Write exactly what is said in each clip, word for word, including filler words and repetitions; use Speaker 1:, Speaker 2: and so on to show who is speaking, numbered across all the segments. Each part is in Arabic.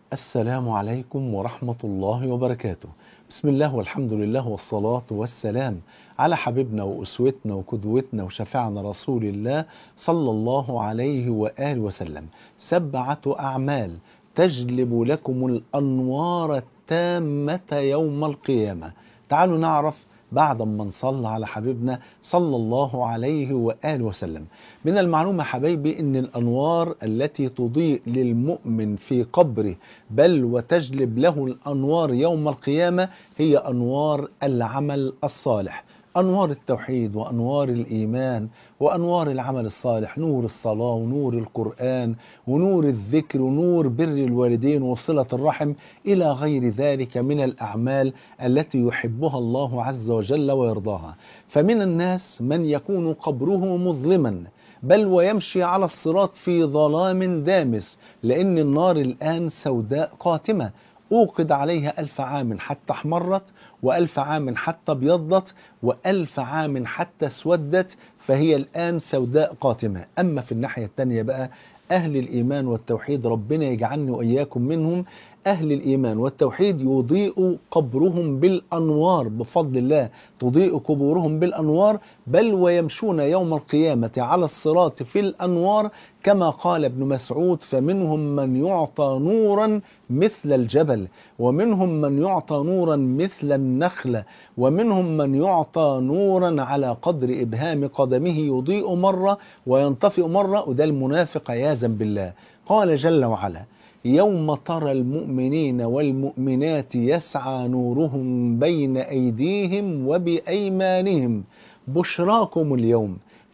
Speaker 1: السلام عليكم ورحمة الله وبركاته. بسم الله والحمد لله والصلاة والسلام على حبيبنا وأسوتنا وقدوتنا وشفيعنا رسول الله صلى الله عليه وآله وسلم. سبعة أعمال تجلب لكم الأنوار التامة يوم القيامة. تعالوا نعرف بعد ما نصلى على حبيبنا صلى الله عليه وآله وسلم. من المعلومة حبايبي أن الأنوار التي تضيء للمؤمن في قبره بل وتجلب له الأنوار يوم القيامة هي أنوار العمل الصالح، أنوار التوحيد وأنوار الإيمان وأنوار العمل الصالح، نور الصلاة ونور القرآن ونور الذكر ونور بر الوالدين وصلة الرحم إلى غير ذلك من الأعمال التي يحبها الله عز وجل ويرضاها. فمن الناس من يكون قبره مظلما بل ويمشي على الصراط في ظلام دامس، لأن النار الآن سوداء قاتمة أوقد عليها ألف عام حتى احمرت، وألف عام حتى ابيضت، وألف عام حتى اسودت، فهي الآن سوداء قاتمة. أما في الناحية التانية بقى أهل الإيمان والتوحيد، ربنا يجعلني وإياكم منهم، أهل الإيمان والتوحيد يضيء قبرهم بالأنوار بفضل الله، تضيء قبورهم بالأنوار بل ويمشون يوم القيامة على الصراط في الأنوار، كما قال ابن مسعود: فمنهم من يعطى نورا مثل الجبل، ومنهم من يعطى نورا مثل النخلة، ومنهم من يعطى نورا على قدر إبهام قدمه يضيء مرة وينطفئ مرة، وده المنافق عياذا بالله. قال جل وعلا: يوم ترى المؤمنين والمؤمنات يسعى نورهم بين أيديهم وبأيمانهم بشراكم اليوم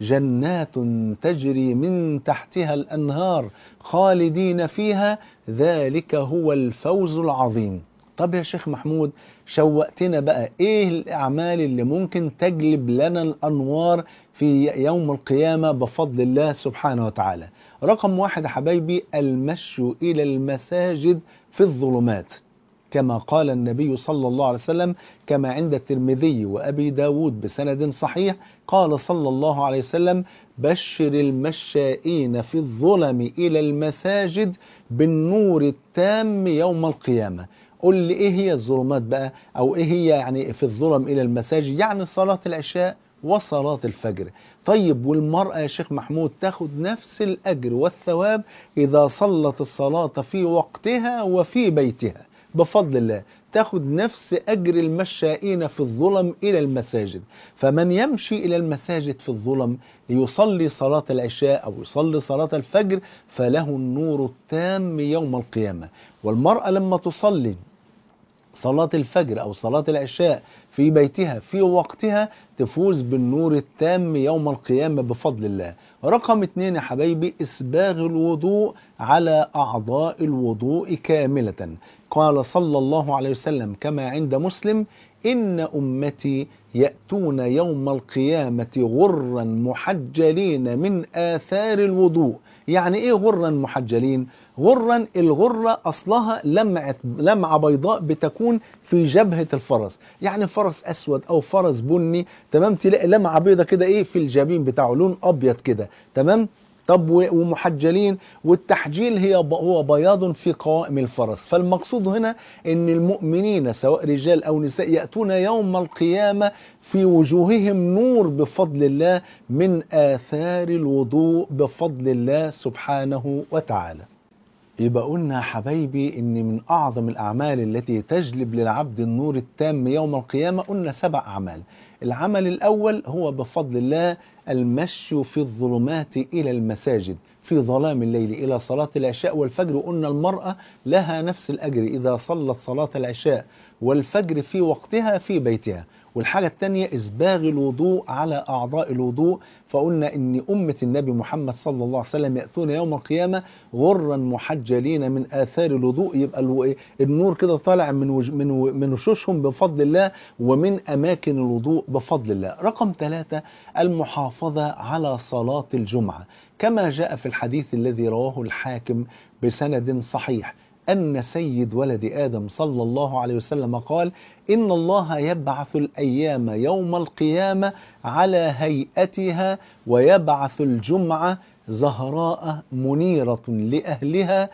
Speaker 1: جنات تجري من تحتها الأنهار خالدين فيها ذلك هو الفوز العظيم. طب يا شيخ محمود، شوقتنا بقى، ايه الأعمال اللي ممكن تجلب لنا الأنوار في يوم القيامة بفضل الله سبحانه وتعالى؟ رقم واحد يا حبايبي: المشي إلى المساجد في الظلمات، كما قال النبي صلى الله عليه وسلم كما عند الترمذي وأبي داود بسند صحيح، قال صلى الله عليه وسلم: بشر المشائين في الظلم إلى المساجد بالنور التام يوم القيامة. قل لي ايه هي الظلمات بقى، او ايه هي يعني في الظلم الى المساجد؟ يعني صلاة العشاء وصلاة الفجر. طيب والمرأة يا شيخ محمود تاخد نفس الأجر والثواب إذا صلت الصلاة في وقتها وفي بيتها بفضل الله، تاخد نفس أجر المشائين في الظلم إلى المساجد. فمن يمشي إلى المساجد في الظلم ليصلي صلاة العشاء أو يصلي صلاة الفجر فله النور التام يوم القيامة. والمرأة لما تصلي صلاة الفجر أو صلاة العشاء في بيتها في وقتها تفوز بالنور التام يوم القيامة بفضل الله. رقم اتنين يا حبايبي: إسباغ الوضوء على أعضاء الوضوء كاملة. قال صلى الله عليه وسلم كما عند مسلم: إن أمتي يأتون يوم القيامة غرا محجلين من آثار الوضوء. يعني إيه غرا محجلين؟ غرا، الغرة أصلها لمعة لمعة بيضاء بتكون في جبهة الفرس، يعني فرس أسود أو فرس بني، تمام، تلاقي لمعة بيضة كده إيه في الجبين بتاعه، لون أبيض كده، تمام. طب ومحجلين، والتحجيل هي هو بياض في قوائم الفرس. فالمقصود هنا ان المؤمنين سواء رجال او نساء يأتون يوم القيامة في وجوههم نور بفضل الله من آثار الوضوء بفضل الله سبحانه وتعالى. يبقى قلنا يا حبايبي ان من اعظم الاعمال التي تجلب للعبد النور التام يوم القيامة قلنا سبع اعمال. العمل الاول هو بفضل الله المشي في الظلمات الى المساجد في ظلام الليل الى صلاة العشاء والفجر. قلنا المرأة لها نفس الاجر اذا صلت صلاة العشاء والفجر في وقتها في بيتها. والحاجة الثانية إسباغ الوضوء على أعضاء الوضوء. فقلنا إن أمة النبي محمد صلى الله عليه وسلم يأتون يوم القيامة غرا محجلين من آثار الوضوء، يبقى النور كده طالع من وج... من و... من وشوشهم بفضل الله ومن أماكن الوضوء بفضل الله. رقم ثلاثة: المحافظة على صلاة الجمعة، كما جاء في الحديث الذي رواه الحاكم بسند صحيح أن سيد ولد آدم صلى الله عليه وسلم قال: إن الله يبعث الأيام يوم القيامة على هيئتها ويبعث الجمعة زهراء منيرة لأهلها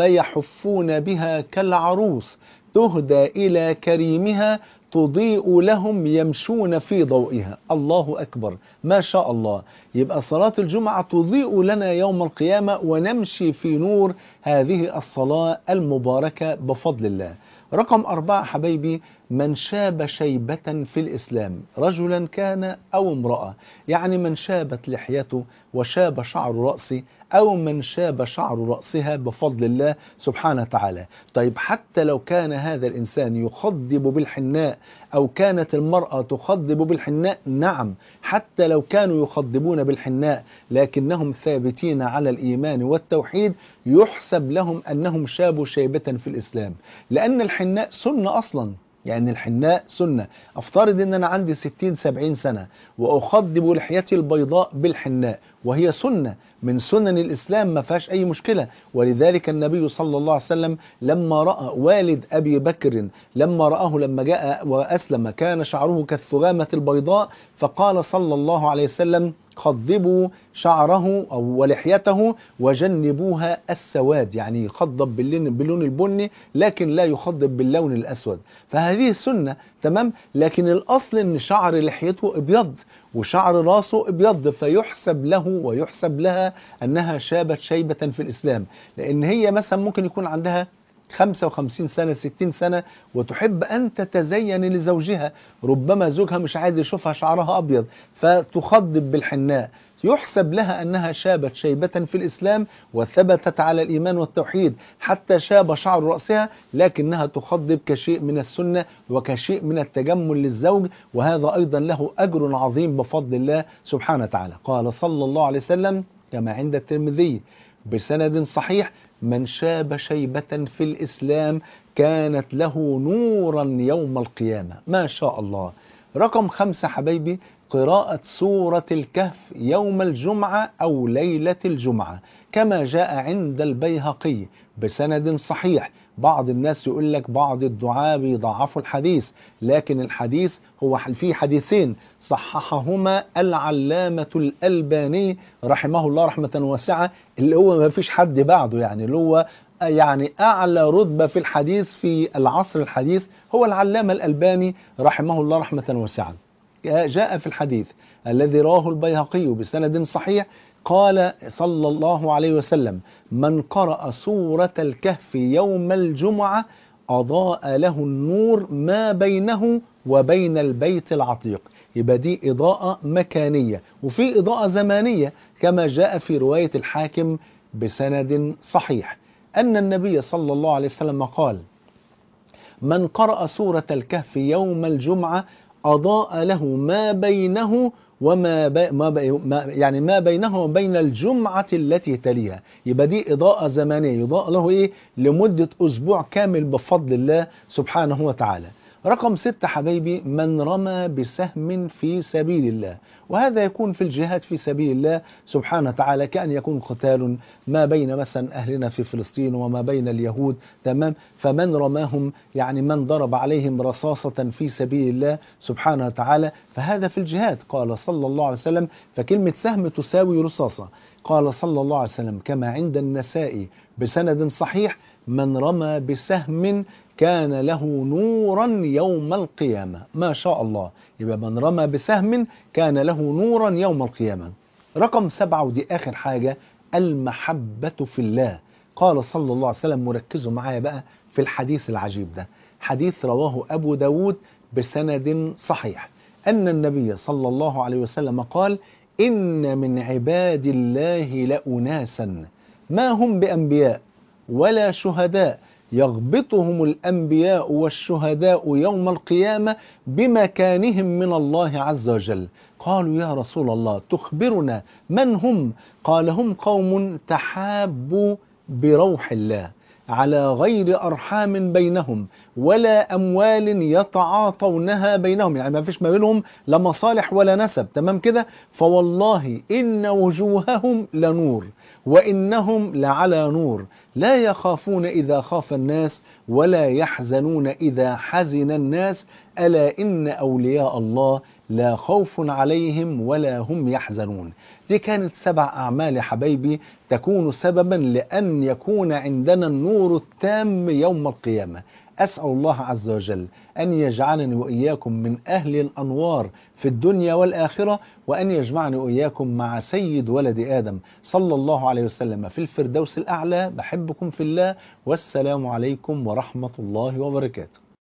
Speaker 1: فيحفون بها كالعروس تهدى إلى كريمها تضيء لهم يمشون في ضوئها. الله أكبر، ما شاء الله. يبقى صلاة الجمعة تضيء لنا يوم القيامة ونمشي في نور هذه الصلاة المباركة بفضل الله. رقم أربعة حبايبي، من شاب شيبة في الإسلام، رجلا كان أو امرأة، يعني من شابت لحيته وشاب شعر رأسه أو من شاب شعر رأسها بفضل الله سبحانه وتعالى. طيب حتى لو كان هذا الإنسان يخضب بالحناء أو كانت المرأة تخضب بالحناء، نعم، حتى لو كانوا يخضبون بالحناء لكنهم ثابتين على الإيمان والتوحيد، يحسب لهم أنهم شابوا شيبة في الإسلام، لأن الحناء سنة أصلا. يعني الحناء سنة. أفترض أن أنا عندي ستين سبعين سنة وأخضب لحيتي البيضاء بالحناء، وهي سنة من سنن الإسلام، ما فيهاش أي مشكلة. ولذلك النبي صلى الله عليه وسلم لما رأى والد أبي بكر، لما رآه لما جاء وأسلم كان شعره كالثغامة البيضاء، فقال صلى الله عليه وسلم: خضبوا شعره أو ولحيته وجنبوها السواد، يعني يخضب باللون البني لكن لا يخضب باللون الأسود. فهذه السنة، تمام. لكن الأصل أن شعر لحيته ابيض وشعر راسه ابيض، فيحسب له ويحسب لها أنها شابت شيبة في الإسلام. لأن هي مثلا ممكن يكون عندها خمسة وخمسين سنة ستين سنة وتحب أن تتزين لزوجها، ربما زوجها مش عايز يشوفها شعرها أبيض فتخضب بالحناء، يحسب لها أنها شابت شيبة في الإسلام وثبتت على الإيمان والتوحيد حتى شاب شعر رأسها، لكنها تخضب كشيء من السنة وكشيء من التجمل للزوج، وهذا أيضا له أجر عظيم بفضل الله سبحانه وتعالى. قال صلى الله عليه وسلم كما عند الترمذي بسند صحيح: من شاب شيبة في الإسلام كانت له نورا يوم القيامة. ما شاء الله. رقم خمسة حبايبي، قراءة سورة الكهف يوم الجمعة أو ليلة الجمعة كما جاء عند البيهقي بسند صحيح. بعض الناس يقول لك بعض الدعاة بيضعفوا الحديث، لكن الحديث هو في حديثين صححهما العلامة الألباني رحمه الله رحمة واسعة، اللي هو ما فيش حد بعده، يعني اللي هو يعني أعلى رتبة في الحديث في العصر الحديث هو العلامة الألباني رحمه الله رحمة واسعة. جاء في الحديث الذي رواه البيهقي بسند صحيح قال صلى الله عليه وسلم: من قرأ سورة الكهف يوم الجمعة أضاء له النور ما بينه وبين البيت العتيق. يبقى دي إضاءة مكانية وفي إضاءة زمانية كما جاء في رواية الحاكم بسند صحيح أن النبي صلى الله عليه وسلم قال: من قرأ سورة الكهف يوم الجمعة أضاء له ما بينه وما بي ما بي ما يعني ما بينه وبين الجمعة التي تليها. يبقى دي إضاءة زمانية يضاء له إيه لمدة أسبوع كامل بفضل الله سبحانه وتعالى. رقم ستة حبايبي، من رمى بسهم في سبيل الله، وهذا يكون في الجهاد في سبيل الله سبحانه وتعالى، كأن يكون قتال ما بين مثلا أهلنا في فلسطين وما بين اليهود، تمام، فمن رماهم يعني من ضرب عليهم رصاصة في سبيل الله سبحانه وتعالى، فهذا في الجهاد. قال صلى الله عليه وسلم، فكلمة سهم تساوي رصاصة. قال صلى الله عليه وسلم كما عند النسائي بسند صحيح: من رمى بسهم كان له نورا يوم القيامة. ما شاء الله. يبقى من رمى بسهم كان له نورا يوم القيامة. رقم سبعة ودي آخر حاجة، المحبة في الله. قال صلى الله عليه وسلم، مركزوا معايا بقى في الحديث العجيب ده، حديث رواه أبو داود بسند صحيح أن النبي صلى الله عليه وسلم قال: إن من عباد الله لأناسا ما هم بأنبياء ولا شهداء يغبطهم الأنبياء والشهداء يوم القيامة بمكانهم من الله عز وجل. قالوا: يا رسول الله تخبرنا من هم؟ قال: هم قوم تحابوا بروح الله على غير أرحام بينهم ولا أموال يتعاطونها بينهم، يعني ما فيش ما بينهم لا مصالح ولا نسب، تمام كده. فوالله إن وجوههم لنور وإنهم لعلى نور، لا يخافون إذا خاف الناس ولا يحزنون إذا حزن الناس، ألا إن أولياء الله لا خوف عليهم ولا هم يحزنون. دي كانت سبع أعمال يا حبايبي تكون سببا لأن يكون عندنا النور التام يوم القيامة. أسأل الله عز وجل أن يجعلني وإياكم من أهل الأنوار في الدنيا والآخرة، وأن يجمعني وإياكم مع سيد ولد آدم صلى الله عليه وسلم في الفردوس الأعلى. بحبكم في الله، والسلام عليكم ورحمة الله وبركاته.